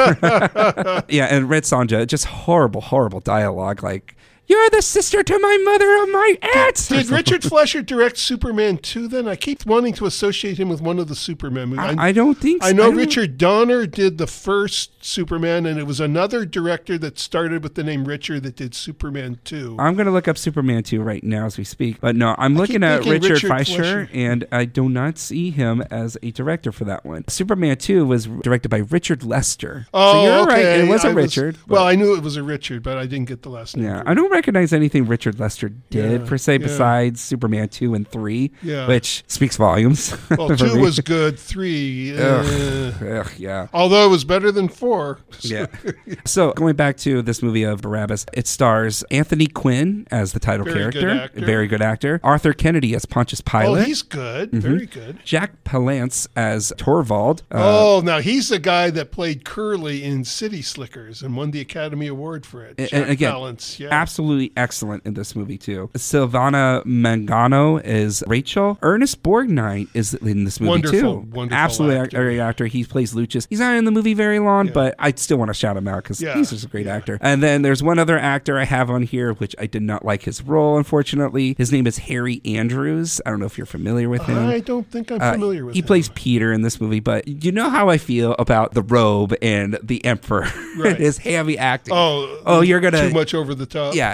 Yeah, and Red Sonja, just horrible, horrible dialogue. Like, you're the sister to my mother of my aunt. Did Richard Fleischer direct Superman two then? I keep wanting to associate him with one of the Superman movies. I, I don't think so. I know don't- Richard Donner did the first Superman, and it was another director that started with the name Richard that did Superman two. I'm going to look up Superman two right now as we speak. But no, I'm I looking keep at thinking Richard, Richard Fleischer, Fleischer. and I do not see him as a director for that one. Superman two was directed by Richard Lester. Oh, so you're right. okay. It was a I Richard. but- well, I knew it was a Richard, but I didn't get the last name. yeah, I don't recognize anything Richard Lester did Yeah, per se yeah. besides Superman two and three, Yeah. which speaks volumes. Well, for two me. was good. Three, uh, Ugh, ugh, yeah. although it was better than four. Yeah. So going back to this movie of Barabbas, it stars Anthony Quinn as the title Very good character, actor. very good actor. Arthur Kennedy as Pontius Oh, Pilate. he's good. Mm-hmm. Very good. Jack Palance as Torvald. Uh, oh, now he's the guy that played Curly in City Slickers and won the Academy Award for it. and- Jack and again, Palance, yeah. absolutely excellent in this movie too. Sylvana Mangano is Rachel. Ernest Borgnine is in this movie Wonderful, too. wonderful Absolutely actor. great actor. He plays Lucius. He's not in the movie very long, Yeah. but I still want to shout him out because Yeah, he's just a great yeah. actor. And then there's one other actor I have on here, which I did not like his role, unfortunately. His name is Harry Andrews. I don't know if you're familiar with him. I don't think I'm Uh, familiar with he him. plays Peter in this movie, but you know how I feel about the robe and the Emperor. Right. His heavy acting. Oh, Oh, you're gonna- too much over the top. Yeah,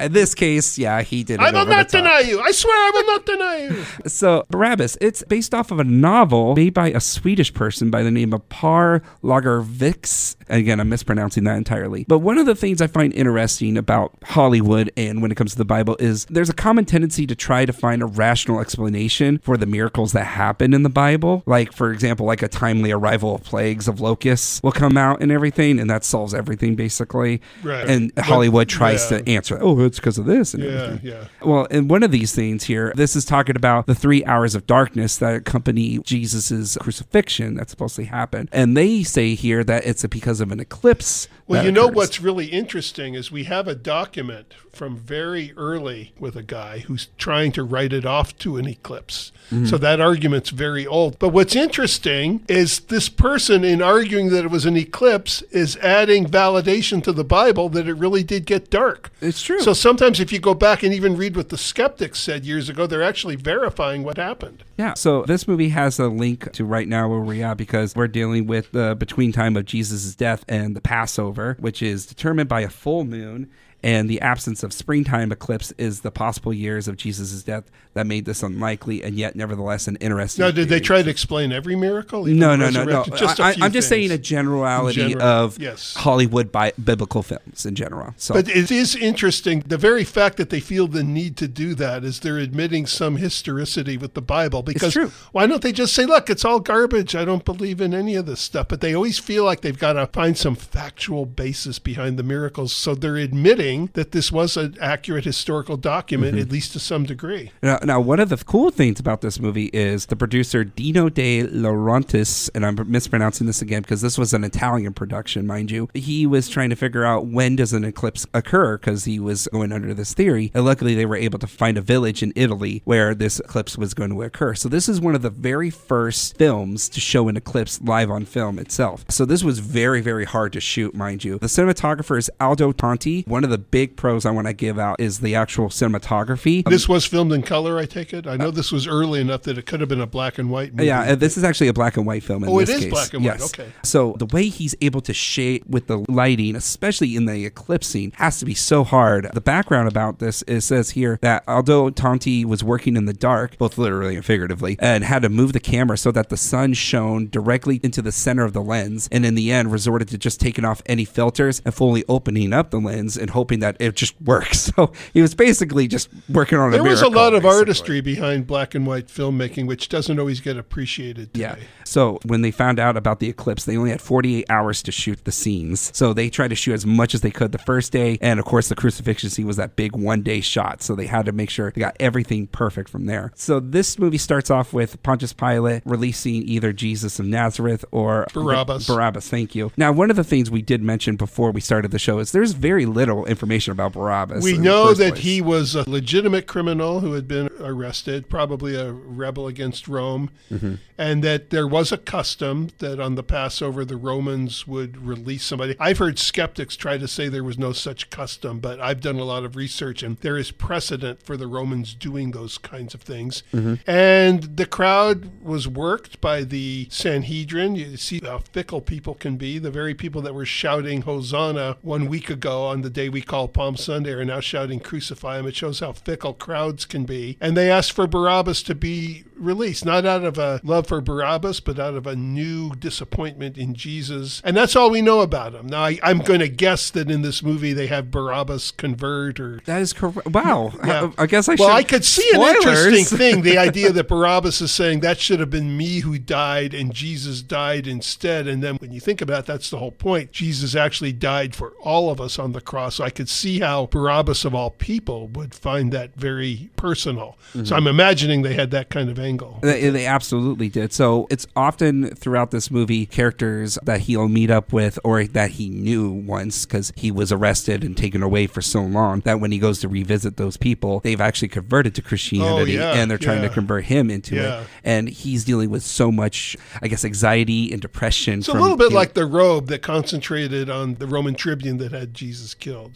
in this case, yeah, he did it I will over not the top. deny you. I swear I will not deny you. So, Barabbas, it's based off of a novel made by a Swedish person by the name of Per Lagerviks. Again, I'm mispronouncing that entirely. But one of the things I find interesting about Hollywood and when it comes to the Bible is there's a common tendency to try to find a rational explanation for the miracles that happen in the Bible. Like, for example, like a timely arrival of plagues of locusts will come out and everything, and that solves everything, basically. Right. And But- Hollywood tries yeah. to answer, oh, it's because of this and Yeah, everything. yeah. Well, in one of these things here, this is talking about the three hours of darkness that accompany Jesus's crucifixion that supposedly happened. And they say here that it's because of an eclipse. Well, that you know occurs. what's really interesting is we have a document from very early with a guy who's trying to write it off to an eclipse. Mm-hmm. So that argument's very old. But what's interesting is this person, in arguing that it was an eclipse, is adding validation to the Bible that it really did get dark. It's true. So sometimes if you go back and even read what the skeptics said years ago, they're actually verifying what happened. Yeah, so this movie has a link to right now where we're at because we're dealing with the between time of Jesus' death and the Passover, which is determined by a full moon. And the absence of springtime eclipse is the possible years of Jesus' death that made this unlikely, and yet nevertheless an interesting. Now, did they theory. try to explain every miracle? Even No, the no, no, no. resurrection? Just a I, few I'm just saying a things. generality In general, of yes. Hollywood bi- biblical films in general. So, But it is interesting. The very fact that they feel the need to do that is they're admitting some historicity with the Bible. Because true. why don't they just say, look, it's all garbage. I don't believe in any of this stuff. But they always feel like they've got to find some factual basis behind the miracles. So they're admitting that this was an accurate historical document, Mm-hmm. at least to some degree. Now, now, one of the cool things about this movie is the producer Dino De Laurentiis, and I'm mispronouncing this again because this was an Italian production, mind you. He was trying to figure out when does an eclipse occur because he was going under this theory. And luckily, they were able to find a village in Italy where this eclipse was going to occur. So this is one of the very first films to show an eclipse live on film itself. So this was very, very hard to shoot, mind you. The cinematographer is Aldo Tonti. One of the big pros I want to give out is the actual cinematography. This was filmed in color, I take it? I know this was early enough that it could have been a black and white movie. Yeah, uh, this is actually a black and white film in Oh, it this is case. black and white, Yes. okay. So the way he's able to shade with the lighting, especially in the eclipse scene, has to be so hard. The background about this is says here that Aldo Tonti was working in the dark, both literally and figuratively, and had to move the camera so that the sun shone directly into the center of the lens, and in the end resorted to just taking off any filters and fully opening up the lens and hoping that it just works. So he was basically just working on a There was a miracle, lot of basically. artistry behind black and white filmmaking, which doesn't always get appreciated today. Yeah. So when they found out about the eclipse, they only had forty-eight hours to shoot the scenes. So they tried to shoot as much as they could the first day. And of course, the crucifixion scene was that big one day shot. So they had to make sure they got everything perfect from there. So this movie starts off with Pontius Pilate releasing either Jesus of Nazareth or Barabbas. Barabbas, thank you. Now, one of the things we did mention before we started the show is there's very little information about Barabbas. We in the know first that place. he was a legitimate criminal who had been arrested, probably a rebel against Rome, Mm-hmm. and that there was a custom that on the Passover the Romans would release somebody. I've heard skeptics try to say there was no such custom, but I've done a lot of research, and there is precedent for the Romans doing those kinds of things. Mm-hmm. And the crowd was worked by the Sanhedrin. You see how fickle people can be. The very people that were shouting Hosanna one week ago on the day we call Palm Sunday are now shouting crucify him. It shows how fickle crowds can be. And they asked for Barabbas to be released, not out of a love for Barabbas, but out of a new disappointment in Jesus. And that's all we know about him. Now, I, I'm going to guess that in this movie they have Barabbas convert or... That is correct. Wow. Yeah. I, I guess I should. Well, I could see Spoilers. an interesting thing. The idea that Barabbas is saying that should have been me who died and Jesus died instead. And then when you think about it, that's the whole point. Jesus actually died for all of us on the cross. So I could see how Barabbas of all people would find that very personal. Mm-hmm. So I'm imagining they had that kind of angle. They, they absolutely did. So it's often throughout this movie characters that he'll meet up with or that he knew once because he was arrested and taken away for so long that when he goes to revisit those people, they've actually converted to Christianity Oh, yeah, and they're trying yeah. to convert him into Yeah. it. And he's dealing with so much, I guess, anxiety and depression. It's a from little bit being- like the robe that concentrated on the Roman tribune that had Jesus killed. Yeah,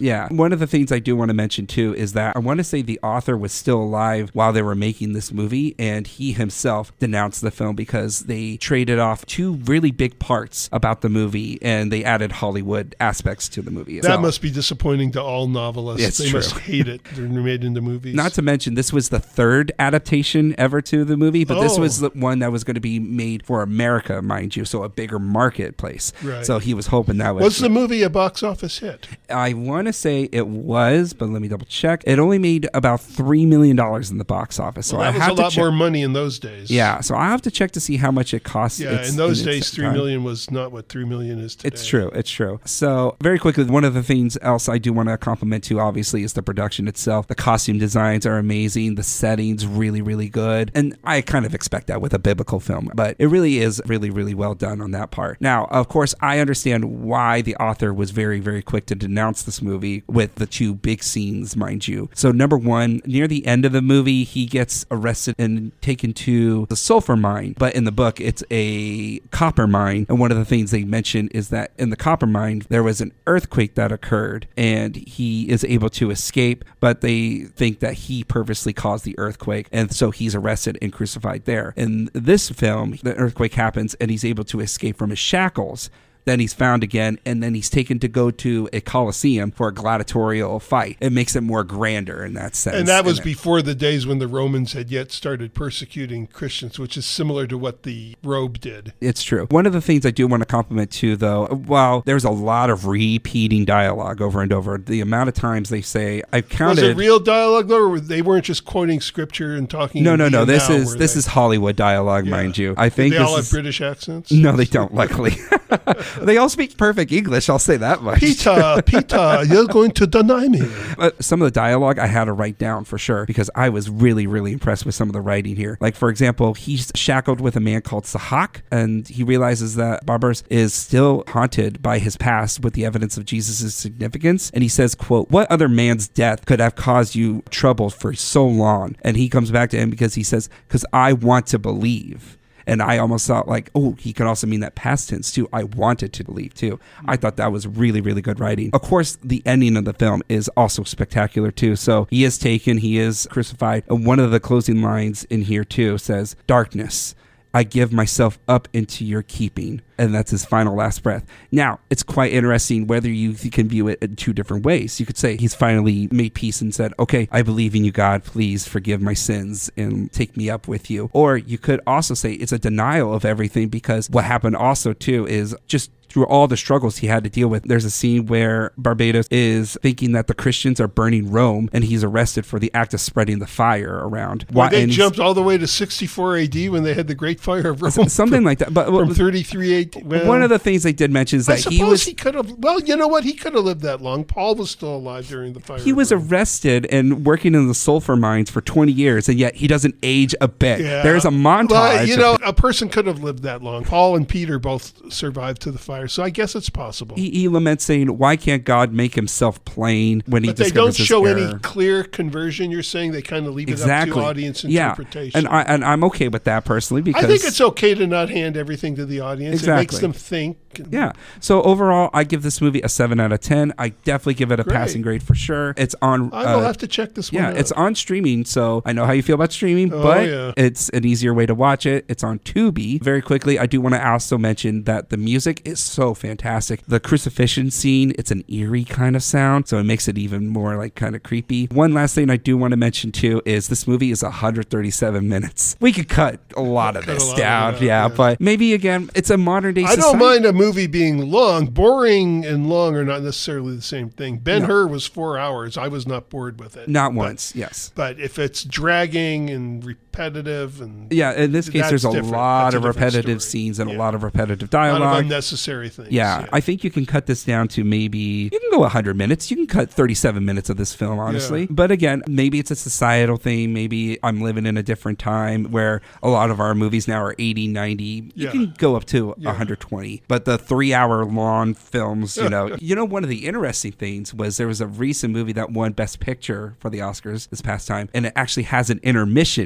Yeah. One of the things I do want to mention too is that I want to say the author was still alive while they were making this movie, and he himself denounced the film because they traded off two really big parts about the movie and they added Hollywood aspects to the movie. That So, must be disappointing to all novelists. It's they true. must hate it. They're made into movies. not to mention, this was the third adaptation ever to the movie, but this Oh. was the one that was going to be made for America, mind you, so a bigger marketplace. Right. So he was hoping that would. Was the movie a box office hit? I want to say it was, but let me double check. It only made about three million dollars in the box office. So Well, that I was have a to lot check. more money in those days. Yeah, so I have to check to see how much it costs. Yeah, its- in those its days, three time. million was not what three million is today. It's true. It's true. So very quickly, one of the things else I do want to compliment too, obviously, is the production itself. The costume designs are amazing. The settings really, really good. And I kind of expect that with a biblical film, but it really is really, really well done on that part. Now, of course, I understand why the author was very, very quick to denounce this movie with the two big scenes, mind you. So number one, near the end of the movie, he gets arrested and taken to the sulfur mine. But in the book, it's a copper mine. And one of the things they mention is that in the copper mine, there was an earthquake that occurred and he is able to escape, but they think that he purposely caused the earthquake. And so he's arrested and crucified there. In this film, the earthquake happens and he's able to escape from his shackles. Then he's found again, and then he's taken to go to a coliseum for a gladiatorial fight. It makes it more grander in that sense. And that was it- before the days when the Romans had yet started persecuting Christians, which is similar to what the robe did. It's true. One of the things I do want to compliment too, though, while there's a lot of repeating dialogue over and over, the amount of times they say, I've counted. Was it real dialogue, though, or they weren't just quoting scripture and talking? No, no, in no. the This now, is were this they? is Hollywood dialogue, Yeah. mind you. I think Did they this all have is, British accents? No, they don't. Luckily, they all speak perfect English. I'll say that much. Peter, Peter, you're going to deny me. But some of the dialogue I had to write down for sure because I was really, really impressed with some of the writing here. Like, for example, he's shackled with a man called Sahak, and he realizes that Barbers is still haunted by his past with the evidence of Jesus' significance. And he says, quote, "What other man's death could have caused you trouble for so long?" And he comes back to him because he says, "Because I want to believe." And I almost thought like, oh, he could also mean that past tense too. I wanted to believe too. I thought that was really, really good writing. Of course, the ending of the film is also spectacular too. So he is taken, he is crucified. And one of the closing lines in here too says, "Darkness, I give myself up into your keeping." And that's his final last breath. Now, it's quite interesting whether you can view it in two different ways. You could say he's finally made peace and said, okay, I believe in you, God. Please forgive my sins and take me up with you. Or you could also say it's a denial of everything because what happened also, too, is just through all the struggles he had to deal with. There's a scene where Barbados is thinking that the Christians are burning Rome and he's arrested for the act of spreading the fire around. Well, they and he's- jumped all the way to sixty-four A D when they had the Great Fire of Rome. Something like that. But From thirty-three A D. Well, one of the things they did mention is I that suppose he was he could have. Well, you know what? He could have lived that long. Paul was still alive during the fire. he of was Rome. arrested and working in the sulfur mines for twenty years, and yet he doesn't age a bit. Yeah. There's a montage. Well, you of- know, a person could have lived that long. Paul and Peter both survived to the fire, so I guess it's possible. he, he laments saying, "Why can't God make himself plain when he But they don't discovers his show error?" any clear conversion. You're saying they kind of leave Exactly. it up to audience yeah. interpretation. And I and I'm okay with that personally because I think it's okay to not hand everything to the audience. It makes Exactly. them think. Yeah. So overall, I give this movie a seven out of ten. I definitely give it a Great. passing grade for sure. It's on. I will uh, have to check this one Yeah, out. it's on streaming, so I know how you feel about streaming, Oh, but yeah. it's an easier way to watch it. It's on Tubi. Very quickly, I do want to also mention that the music is so fantastic. The crucifixion scene, it's an eerie kind of sound, so it makes it even more like kind of creepy. One last thing I do want to mention too is this movie is one hundred thirty-seven minutes. We could cut a lot of Cut a this lot of down, it out, yeah, yeah. but maybe again, it's a modern day I society. don't mind a movie being long. Boring and long are not necessarily the same thing. Ben-Hur was four hours. I was not bored with it. Not But- once, yes. But if it's dragging and repetitive and Yeah, in this case, That's there's a different. lot That's a of different repetitive story. scenes and a Yeah. lot of repetitive a lot dialogue. of unnecessary things. Yeah, I think you can cut this down to maybe, you can go one hundred minutes. You can cut thirty-seven minutes of this film, honestly. Yeah. But again, maybe it's a societal thing. Maybe I'm living in a different time where a lot of our movies now are eighty, ninety. You Yeah. can go up to Yeah. one hundred twenty. But the three hour long films, you know, you know, one of the interesting things was there was a recent movie that won Best Picture for the Oscars this past time, and it actually has an intermission in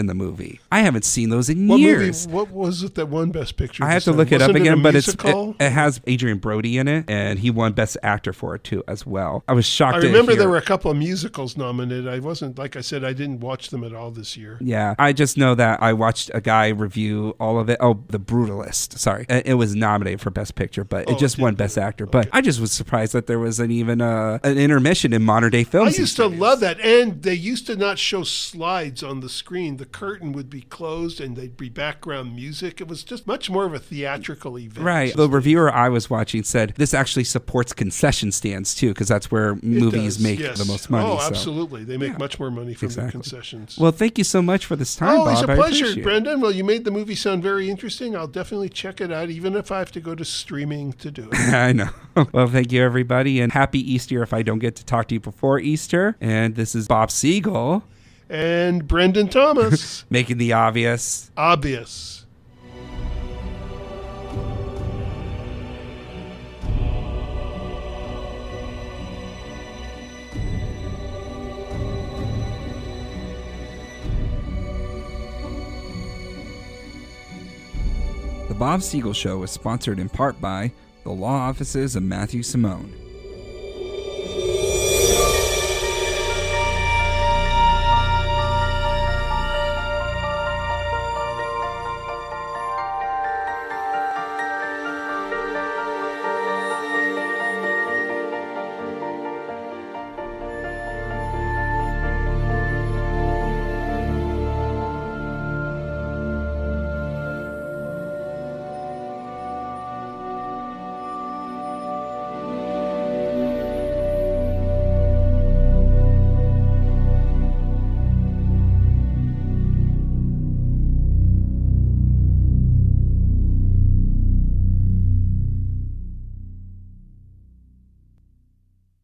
the movie. I haven't seen those in what years. Movie, what was it that won Best Picture? I have to time? look it Wasn't up again, it but it's it, musical? it has Adrian Brody in it, and he won Best Actor for it too as well. I was shocked. I to remember hear. there were a couple of musicals nominated. I wasn't, like I said, I didn't watch them at all this year. Yeah, I just know that I watched a guy review all of it. Oh, The Brutalist. Sorry, it, it was nominated for Best Picture, but it Oh, just it won did. Best Actor. Okay. But I just was surprised that there was an even uh, an intermission in modern day films. I used to love that, and they used to not show slides on the screen. The curtain would be closed, and they'd be background music. It was just much more of a theatrical event. Right. The reviewer I was watching said this actually supports concession stands too, because that's where It movies does, make yes. the most money. Oh, so. absolutely. They make Yeah, much more money from exactly. their concessions. Well, thank you so much for this time, Oh, Bob. it's a I pleasure, appreciate it. Brendan. Well, you made the movie sound very interesting. I'll definitely check it out, even if I have to go to streaming to do it. I know. Well, thank you, everybody, and happy Easter if I don't get to talk to you before Easter. And this is Bob Siegel. And Brendan Thomas. Making the obvious obvious. The Bob Siegel Show is sponsored in part by the law offices of Matthew Simone.